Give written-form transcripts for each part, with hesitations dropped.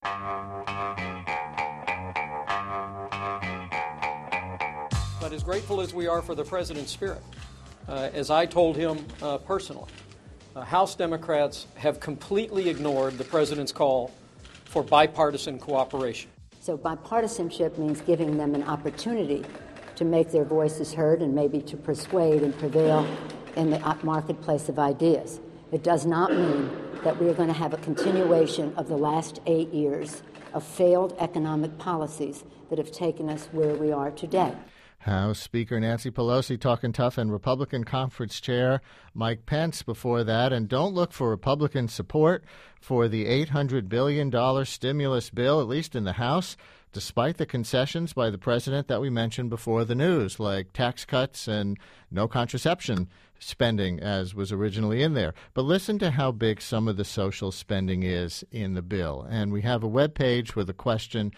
But as grateful as we are for the President's spirit, as I told him personally, House Democrats have completely ignored the President's call for bipartisan cooperation. So bipartisanship means giving them an opportunity to make their voices heard and maybe to persuade and prevail in the marketplace of ideas. It does not mean that we are going to have a continuation of the last 8 years of failed economic policies that have taken us where we are today. House Speaker Nancy Pelosi talking tough, and Republican Conference Chair Mike Pence before that. And don't look for Republican support for the $800 billion stimulus bill, at least in the House, despite the concessions by the president that we mentioned before the news, like tax cuts and no contraception spending as was originally in there. But listen to how big some of the social spending is in the bill. And we have a web page with a question.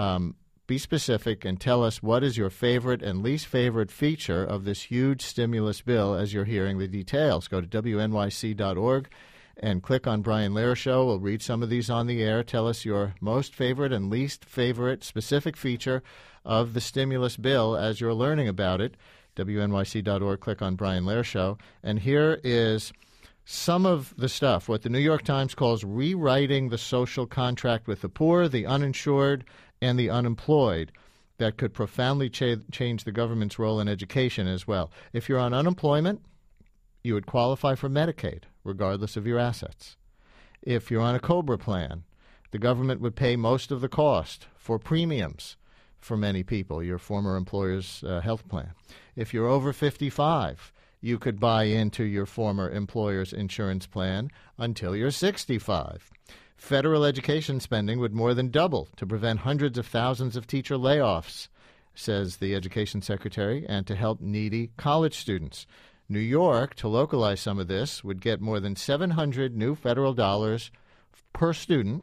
Be specific and tell us what is your favorite and least favorite feature of this huge stimulus bill as you're hearing the details. Go to WNYC.org and click on Brian Lehrer Show. We'll read some of these on the air. Tell us your most favorite and least favorite specific feature of the stimulus bill as you're learning about it. WNYC.org, click on Brian Lehrer Show. And here is some of the stuff, what the New York Times calls rewriting the social contract with the poor, the uninsured, and the unemployed, that could profoundly change the government's role in education as well. If you're on unemployment, you would qualify for Medicaid, regardless of your assets. If you're on a COBRA plan, the government would pay most of the cost for premiums for many people, your former employer's health plan. If you're over 55, you could buy into your former employer's insurance plan until you're 65. Federal education spending would more than double to prevent hundreds of thousands of teacher layoffs, says the education secretary, and to help needy college students. New York, to localize some of this, would get more than 700 new federal dollars per student.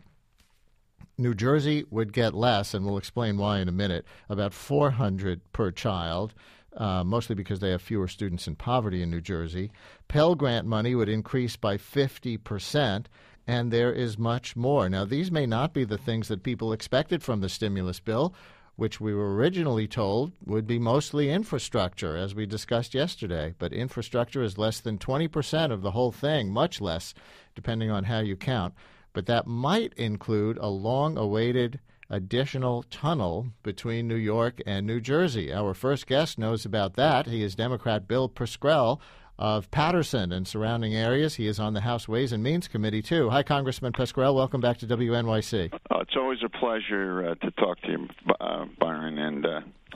New Jersey would get less, and we'll explain why in a minute, about 400 per child, mostly because they have fewer students in poverty in New Jersey. Pell Grant money would increase by 50%. And there is much more. Now, these may not be the things that people expected from the stimulus bill, which we were originally told would be mostly infrastructure, as we discussed yesterday. But infrastructure is less than 20% of the whole thing, much less, depending on how you count. But that might include a long-awaited additional tunnel between New York and New Jersey. Our first guest knows about that. He is Democrat Bill Pascrell of Paterson and surrounding areas. He is on the House Ways and Means Committee, too. Hi, Congressman Pascrell. Welcome back to WNYC. It's always a pleasure to talk to you, Byron, and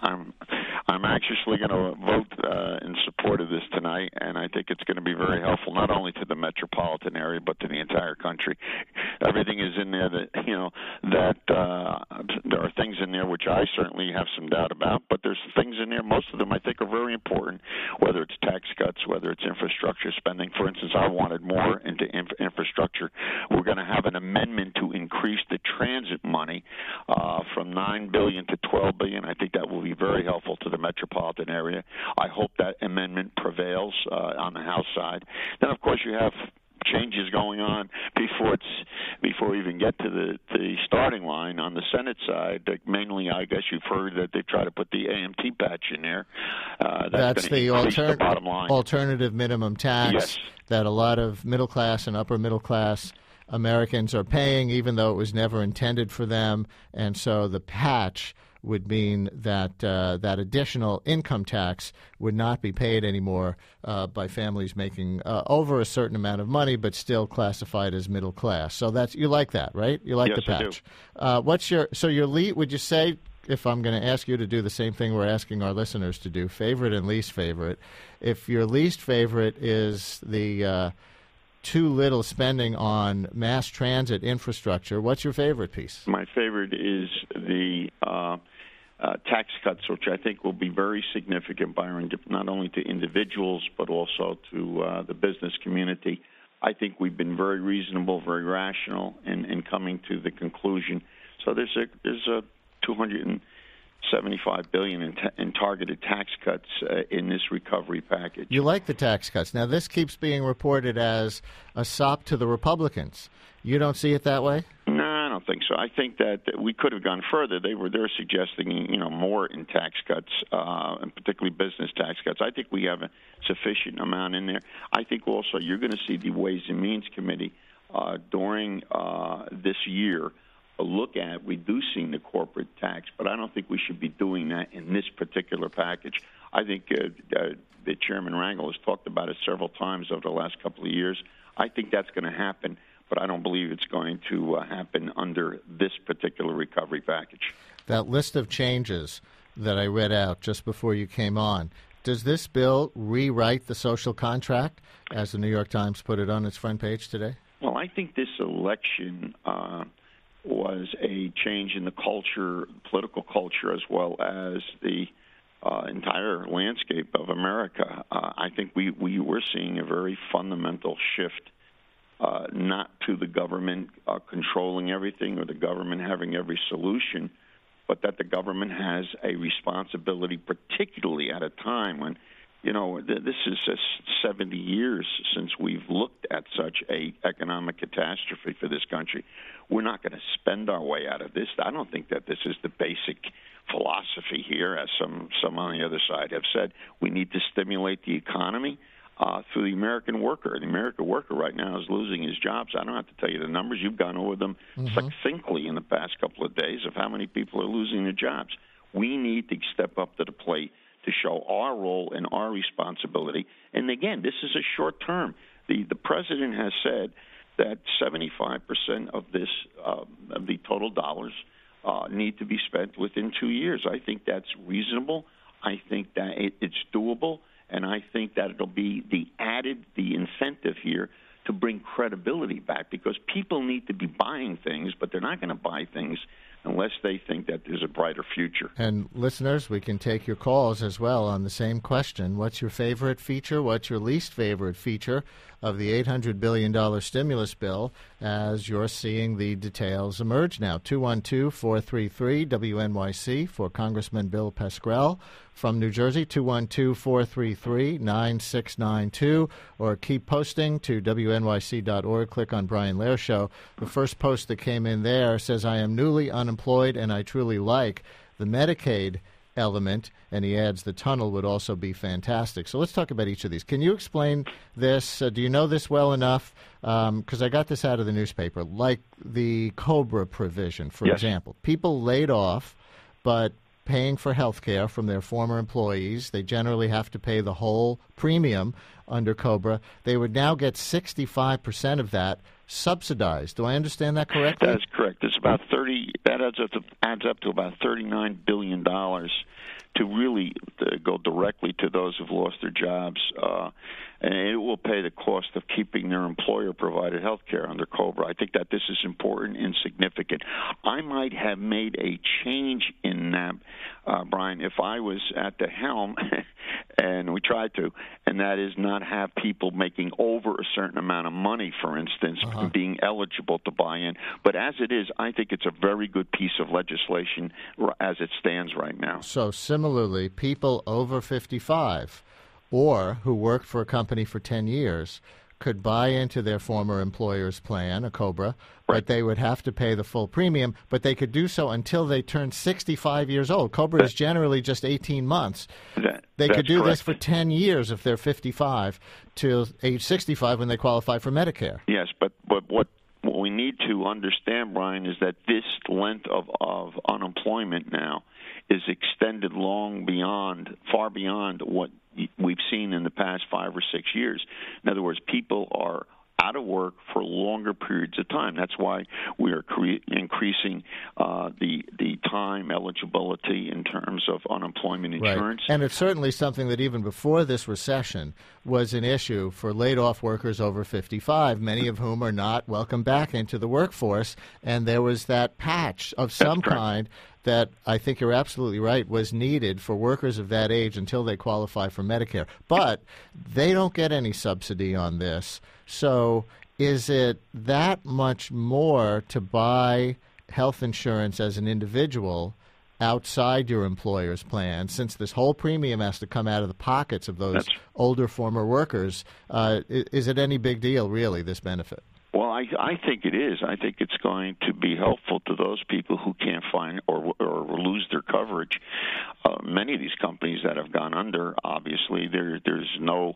I'm anxiously going to vote in support of this tonight, and I think it's going to be very helpful not only to the metropolitan area but to the entire country. Everything is in there that there are things in there which I certainly have some doubt about, but there's things in there, most of them I think are very important, whether it's tax cuts, whether it's infrastructure spending. For instance, I wanted more into infrastructure. We're going to have an amendment to increase the transit money from $9 billion to $12 billion. I think that will be very helpful to the metropolitan area. I hope that amendment prevails on the House side. Then, of course, you have changes going on before we even get to the starting line on the Senate side. Mainly, I guess you've heard that they try to put the AMT patch in there. That's the bottom line. Alternative minimum tax that a lot of middle class and upper middle class Americans are paying, even though it was never intended for them. And so the patch would mean that that additional income tax would not be paid anymore by families making over a certain amount of money, but still classified as middle class. So that's, you like that, right? You like the patch. Your lead? Would you say, if I'm going to ask you to do the same thing we're asking our listeners to do, favorite and least favorite, if your least favorite is the too little spending on mass transit infrastructure, what's your favorite piece? My favorite is the tax cuts, which I think will be very significant, Byron, not only to individuals but also to the business community. I think we've been very reasonable, very rational in coming to the conclusion. So there's a $275 billion in targeted tax cuts in this recovery package. You like the tax cuts. Now, this keeps being reported as a sop to the Republicans. You don't see it that way? No, I don't don't think so. I think that we could have gone further. They're suggesting more in tax cuts, and particularly business tax cuts. I think we have a sufficient amount in there. I think also you're going to see the Ways and Means Committee during this year look at reducing the corporate tax, but I don't think we should be doing that in this particular package. I think the Chairman Rangel has talked about it several times over the last couple of years. I think that's going to happen, but I don't believe it's going to happen under this particular recovery package. That list of changes that I read out just before you came on, does this bill rewrite the social contract, as the New York Times put it on its front page today? Well, I think this election was a change in the culture, political culture, as well as the entire landscape of America. I think we were seeing a very fundamental shift, not to the government controlling everything or the government having every solution, but that the government has a responsibility, particularly at a time when, this is 70 years since we've looked at such a economic catastrophe for this country. We're not going to spend our way out of this. I don't think that this is the basic philosophy here, as some on the other side have said. We need to stimulate the economy through the American worker. The American worker right now is losing his jobs. I don't have to tell you the numbers. You've gone over them succinctly in the past couple of days of how many people are losing their jobs. We need to step up to the plate to show our role and our responsibility. And again, this is a short term. The president has said that 75% of this of the total dollars need to be spent within 2 years. I think that's reasonable. I think that it's doable, and I think that it'll be the incentive here to bring credibility back, because people need to be buying things, but they're not going to buy things unless they think that there's a brighter future. And listeners, we can take your calls as well on the same question. What's your favorite feature? What's your least favorite feature of the $800 billion stimulus bill as you're seeing the details emerge now? 212-433-WNYC for Congressman Bill Pascrell from New Jersey, 212-433-9692, or keep posting to WNYC.org. Click on Brian Lehrer Show. The first post that came in there says, I am newly unemployed and I truly like the Medicaid element, and he adds the tunnel would also be fantastic. So let's talk about each of these. Can you explain this? Do you know this well enough? Because I got this out of the newspaper, like the COBRA provision, for example. People laid off, but paying for health care from their former employees. They generally have to pay the whole premium under COBRA. They would now get 65% of that subsidized. Do I understand that correctly? That is correct. It's about 30. That adds up to about $39 billion to really go directly to those who've lost their jobs, and it will pay the cost of keeping their employer-provided health care under COBRA. I think that this is important and significant. I might have made a change in that, Brian, if I was at the helm, and we tried to, and that is not have people making over a certain amount of money, for instance, being eligible to buy in. But as it is, I think it's a very good piece of legislation as it stands right now. So similarly, people over 55 or who worked for a company for 10 years could buy into their former employer's plan, a COBRA, but they would have to pay the full premium, but they could do so until they turn 65 years old. COBRA is generally just 18 months. They could do this for 10 years if they're 55 to age 65 when they qualify for Medicare. Yes, but what we need to understand, Brian, is that this length of unemployment now is extended far beyond what we've seen in the past 5 or 6 years. In other words, people are out of work for longer periods of time. That's why we are increasing the time eligibility in terms of unemployment insurance. Right. And it's certainly something that even before this recession was an issue for laid-off workers over 55, many of whom are not welcome back into the workforce. And there was that patch of some kind that I think you're absolutely right was needed for workers of that age until they qualify for Medicare. But they don't get any subsidy on this. So is it that much more to buy health insurance as an individual outside your employer's plan, since this whole premium has to come out of the pockets of those older former workers? Is it any big deal, really, this benefit? Well, I think it is. I think it's going to be helpful to those people who can't find or lose their coverage. Many of these companies that have gone under, obviously, there's no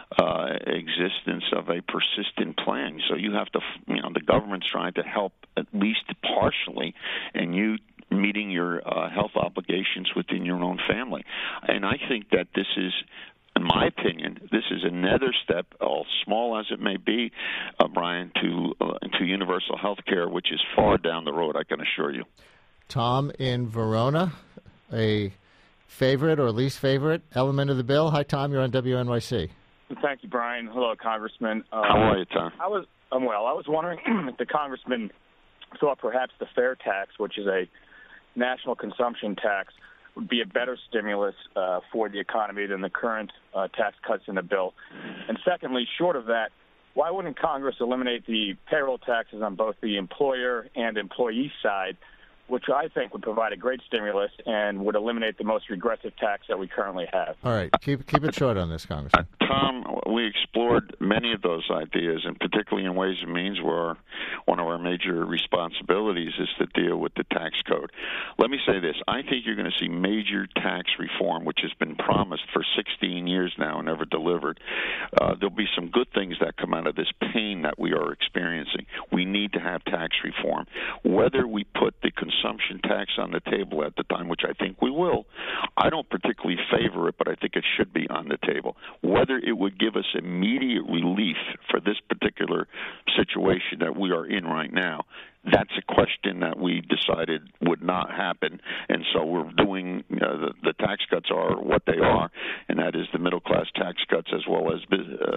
existence of a persistent plan. So you have to, the government's trying to help at least partially, and you meeting your health obligations within your own family. And I think that this is, in my opinion, this is another step, all small as it may be, Brian, to universal health care, which is far down the road, I can assure you. Tom in Verona, a favorite or least favorite element of the bill? Hi, Tom. You're on WNYC. Thank you, Brian. Hello, Congressman. How are you, Tom? I'm well. I was wondering if the Congressman thought perhaps the fair tax, which is a national consumption tax, would be a better stimulus for the economy than the current tax cuts in the bill. And secondly, short of that, why wouldn't Congress eliminate the payroll taxes on both the employer and employee side, which I think would provide a great stimulus and would eliminate the most regressive tax that we currently have? All right. Keep it short on this, Congressman. Tom, we explored many of those ideas, and particularly in Ways and Means, where one of our major responsibilities is to deal with the tax code. Let me say this. I think you're going to see major tax reform, which has been promised for 16 years now and never delivered. There'll be some good things that come out of this pain that we are experiencing. We need to have tax reform. Whether we put the consumption tax on the table at the time, which I think we will, I don't particularly favor it, but I think it should be on the table. Whether it would give us immediate relief for this particular situation that we are in right now, that's a question that we decided would not happen, and so we're doing the tax cuts are what they are, and that is the middle class tax cuts as well as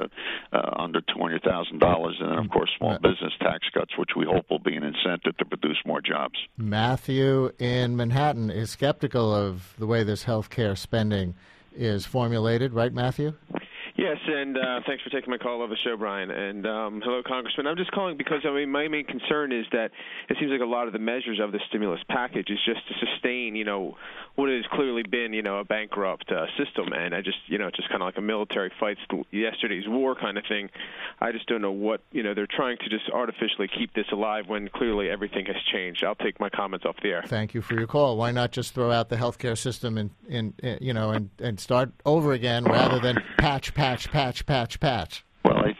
under $200,000, and then of course small business tax cuts, which we hope will be an incentive to produce more jobs. Matthew in Manhattan is skeptical of the way this health care spending is formulated, right, Matthew? Yes, and thanks for taking my call over the show, Brian. And hello, Congressman. I'm just calling because, my main concern is that it seems like a lot of the measures of the stimulus package is just to sustain, what has clearly been, a bankrupt system. And I just, just kind of like a military fights yesterday's war kind of thing. I just don't know what, they're trying to just artificially keep this alive when clearly everything has changed. I'll take my comments off the air. Thank you for your call. Why not just throw out the healthcare system and start over again rather than patch? Well, I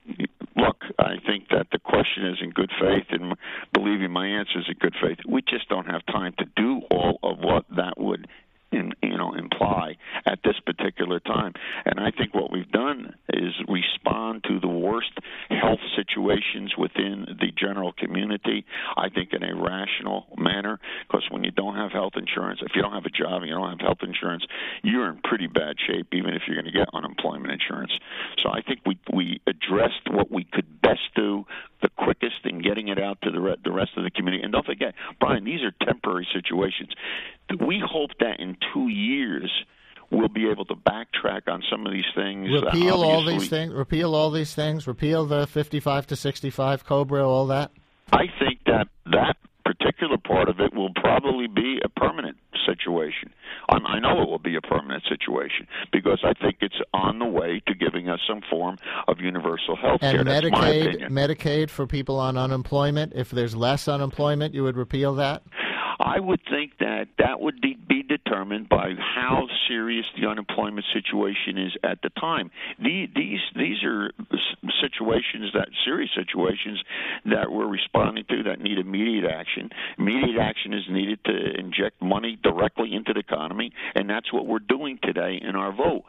think that the question is in good faith, and believe me, my answer is in good faith. We just don't have time to do all of what that would imply at this particular time. And I think what we've done is respond to the worst health situations within the general community, I think in a rational manner, because when you don't have health insurance, if you don't have a job and you don't have health insurance, you're in pretty bad shape, even if you're going to get unemployment insurance. So I think we addressed what we could best do the quickest in getting it out to the rest of the community. And don't forget, Brian, these are temporary situations. We hope that in 2 years we'll be able to backtrack on some of these things. Repeal all these things. Repeal the 55 to 65 COBRA, all that. I think that particular part of it will probably be a permanent situation. I know it will be a permanent situation because I think it's on the way to giving us some form of universal health care. And That's my opinion. Medicaid for people on unemployment, if there's less unemployment, you would repeal that? I would think that would be determined by how serious the unemployment situation is at the time. These are serious situations that we're responding to that need immediate action. Immediate action is needed to inject money directly into the economy, and that's what we're doing today in our vote.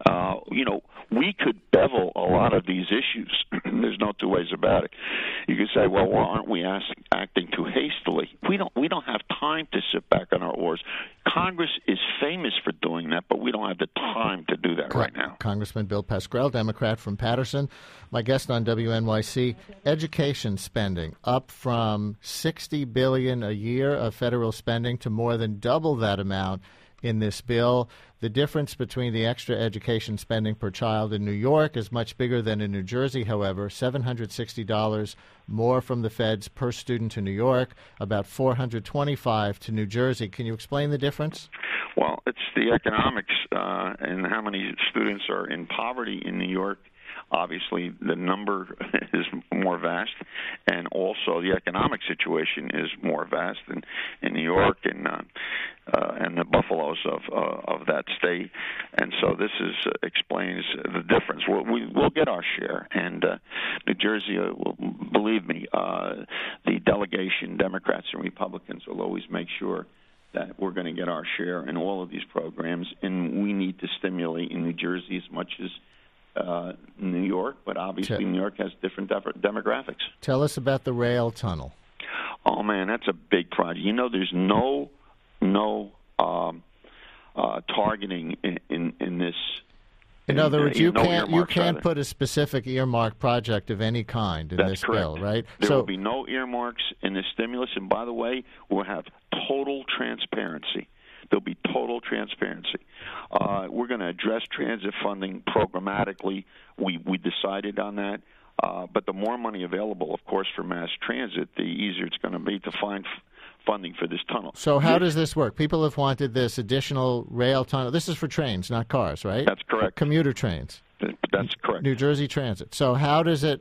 We could bevel a lot of these issues. There's no two ways about it. You could say, well, why aren't we acting too hastily? We don't have time to sit back on our oars. Congress is famous for doing that, but we don't have the time to do that right now. Congressman Bill Pascrell, Democrat from Paterson. My guest on WNYC, education spending up from $60 billion a year of federal spending to more than double that amount in this bill. The difference between the extra education spending per child in New York is much bigger than in New Jersey, however, $760 more from the feds per student to New York, about $425 to New Jersey. Can you explain the difference? Well, it's the economics and how many students are in poverty in New York obviously, the number is more vast, and also the economic situation is more vast in New York and the Buffaloes of that state. And so this explains the difference. We'll get our share, and New Jersey, believe me, the delegation, Democrats and Republicans, will always make sure that we're going to get our share in all of these programs, and we need to stimulate in New Jersey as much as New York, but obviously New York has different demographics. Tell us about the rail tunnel. Oh, man, that's a big project. You know, there's no targeting in this. In other words, you can't put a specific earmark project of any kind in this bill, right? There will be no earmarks in this stimulus, and by the way, we'll have total transparency. There'll be total transparency. We're going to address transit funding programmatically. We decided on that. But the more money available, of course, for mass transit, the easier it's going to be to find funding for this tunnel. So how does this work? People have wanted this additional rail tunnel. This is for trains, not cars, right? That's correct. Commuter trains. That's correct. New Jersey Transit. So how does it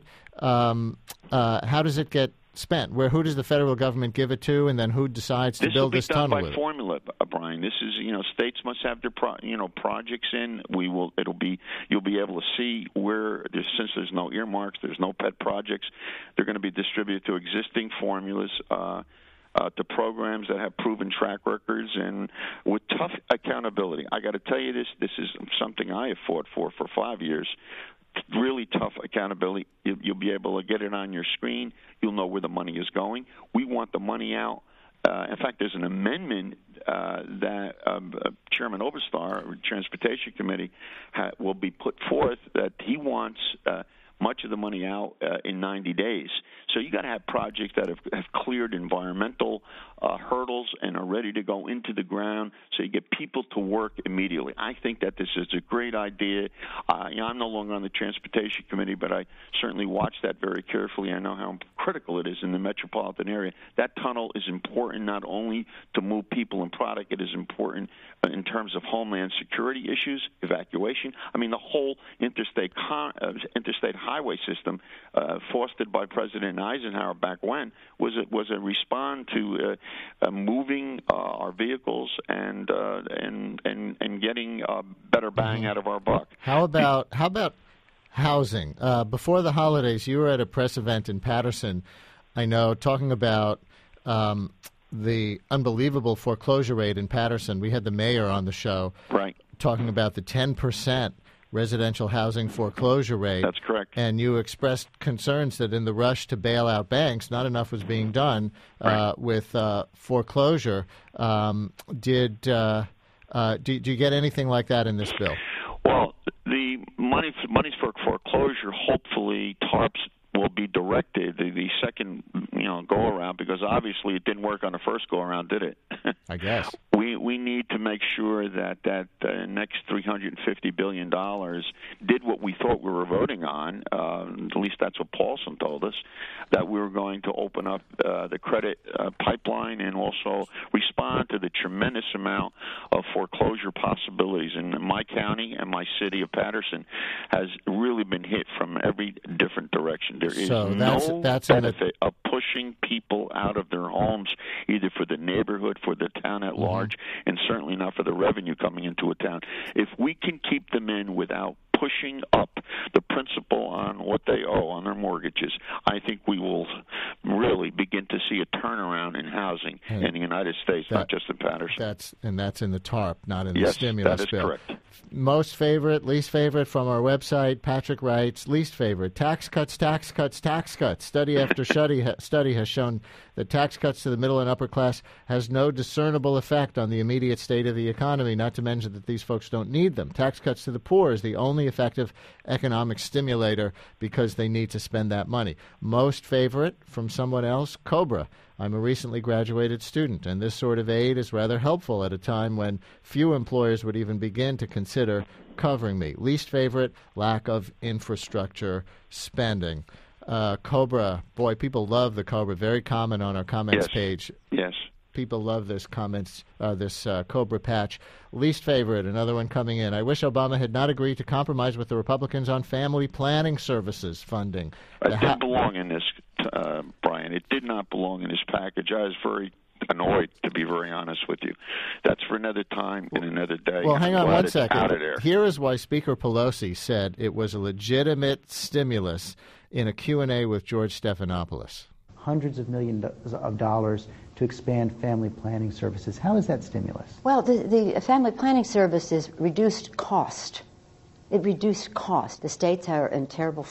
get spent? Who does the federal government give it to, and then who decides to build this tunnel? This will be done by formula, Brian. This is, states must have their projects in. You'll be able to see where since there's no earmarks, there's no pet projects. They're going to be distributed to existing formulas. To programs that have proven track records and with tough accountability. I got to tell you this is something I have fought for 5 years. Really tough accountability. You'll be able to get it on your screen. You'll know where the money is going. We want the money out. In fact, there's an amendment that Chairman Oberstar, Transportation Committee, will be put forth that he wants much of the money out in 90 days. So you got to have projects that have cleared environmental hurdles and are ready to go into the ground so you get people to work immediately. I think that this is a great idea. I'm no longer on the Transportation Committee, but I certainly watch that very carefully. I know how critical it is in the metropolitan area. That tunnel is important not only to move people and product, it is important in terms of homeland security issues, evacuation. I mean, the whole interstate highway system, fostered by President Eisenhower back when, was a respond to moving our vehicles and getting better bang out of our buck. How about housing? Before the holidays, you were at a press event in Paterson, I know, talking about the unbelievable foreclosure rate in Paterson. We had the mayor on the show, right, talking about the 10% residential housing foreclosure rate. That's correct. And you expressed concerns that in the rush to bail out banks, not enough was being done with foreclosure. Did you get anything like that in this bill? Well, the monies for foreclosure, hopefully TARPs will be directed the second go around, because obviously it didn't work on the first go around, did it? I guess we need to make sure that next $350 billion did what we thought we were voting on. At least that's what Paulson told us, that we were going to open up the credit pipeline and also respond to the tremendous amount of foreclosure possibilities. And my county and my city of Paterson has really been hit from every different direction. There is no benefit of pushing people out of their homes, either for the neighborhood, for the town at large, and certainly not for the revenue coming into a town. If we can keep them in without pushing up the principal on what they owe on their mortgages, I think we will really begin to see a turnaround in housing in the United States, not just in Paterson. That's in the TARP, not in the stimulus that is bill. Correct. Most favorite, least favorite from our website. Patrick writes, least favorite, tax cuts, tax cuts, tax cuts. Study after study has shown that tax cuts to the middle and upper class has no discernible effect on the immediate state of the economy, not to mention that these folks don't need them. Tax cuts to the poor is the only effective economic stimulator because they need to spend that money. Most favorite from someone else, Cobra. I'm a recently graduated student, and this sort of aid is rather helpful at a time when few employers would even begin to consider covering me. Least favorite, lack of infrastructure spending. Cobra, boy, people love the Cobra. Very common on our comments page. Yes. people love this comments, this Cobra Patch. Least favorite, another one coming in. I wish Obama had not agreed to compromise with the Republicans on family planning services funding. It didn't belong in this, Brian. It did not belong in this package. I was very annoyed, to be very honest with you. That's for another time and another day. Well, hang on one second. Out of there. Here is why Speaker Pelosi said it was a legitimate stimulus in a Q&A with George Stephanopoulos. Hundreds of millions of dollars to expand family planning services. How is that stimulus? Well, the family planning services reduced cost. It reduced cost. The states are in terrible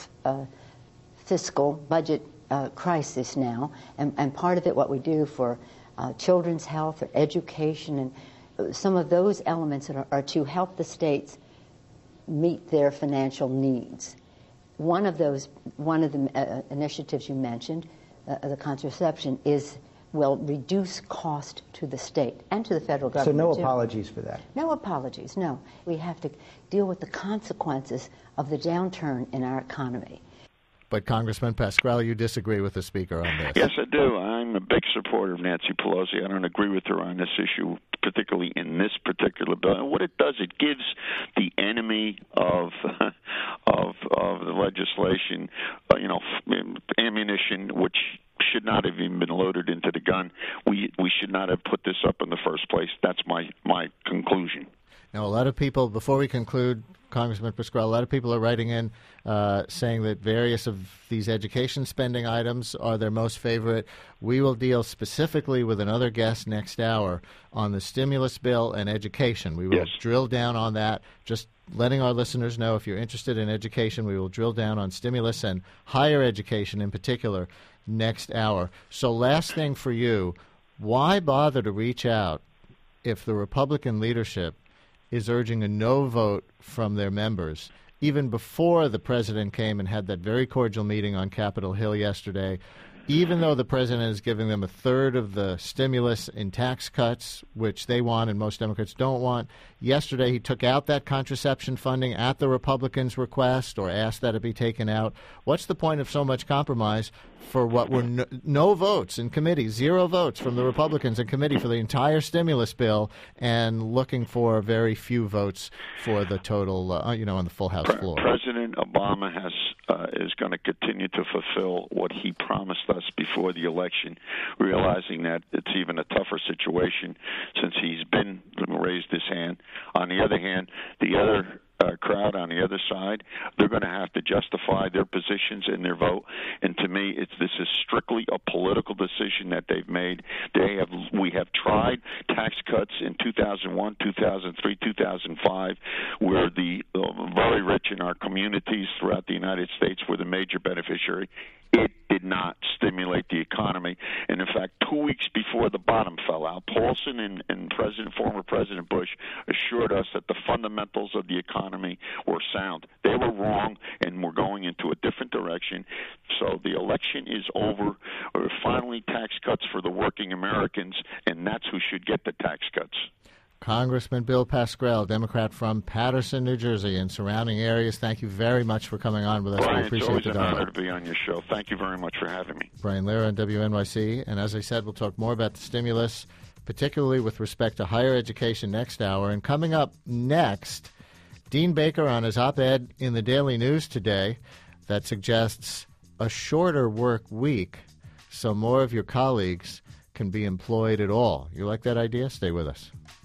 fiscal budget crisis now, and part of it, what we do for children's health or education, and some of those elements are to help the states meet their financial needs. One of the initiatives you mentioned, the contraception, will reduce cost to the state and to the federal government. So no apologies for that? No apologies, no. We have to deal with the consequences of the downturn in our economy. But Congressman Pascrell, you disagree with the Speaker on this. Yes, I do. I'm a big supporter of Nancy Pelosi. I don't agree with her on this issue, particularly in this particular bill. And what it does, it gives the enemy of the legislation, ammunition, which should not have even been loaded into the gun. We should not have put this up in the first place. That's my conclusion. Now, a lot of people, before we conclude, Congressman Pascrell, a lot of people are writing in saying that various of these education spending items are their most favorite. We will deal specifically with another guest next hour on the stimulus bill and education. We will drill down on that, just letting our listeners know if you're interested in education, we will drill down on stimulus and higher education in particular next hour. So last thing for you, why bother to reach out if the Republican leadership is urging a no vote from their members, even before the president came and had that very cordial meeting on Capitol Hill yesterday, even though the president is giving them a third of the stimulus in tax cuts, which they want and most Democrats don't want. Yesterday, he took out that contraception funding at the Republicans' request or asked that it be taken out. What's the point of so much compromise for what were no votes in committee, 0 votes from the Republicans in committee for the entire stimulus bill, and looking for very few votes for the total, on the full House floor? President Obama is going to continue to fulfill what he promised us before the election, realizing that it's even a tougher situation since he's been raised his hand. On the other hand, the other crowd on the other side, they're going to have to justify their positions and their vote. And to me, this is strictly a political decision that they've made. We have tried tax cuts in 2001, 2003, 2005, where the very rich in our communities throughout the United States were the major beneficiary. It did not stimulate the economy. And in fact, 2 weeks before the bottom fell out, Paulson and former President Bush assured us that the fundamentals of the economy were sound. They were wrong, and we're going into a different direction. So the election is over. Finally, tax cuts for the working Americans, and that's who should get the tax cuts. Congressman Bill Pascrell, Democrat from Paterson, New Jersey, and surrounding areas, thank you very much for coming on with us. Brian, we appreciate the dialogue. It's always an honor to be on your show. Thank you very much for having me. Brian Lehrer on WNYC. And as I said, we'll talk more about the stimulus, particularly with respect to higher education next hour. And coming up next, Dean Baker on his op-ed in the Daily News today that suggests a shorter work week so more of your colleagues can be employed at all. You like that idea? Stay with us.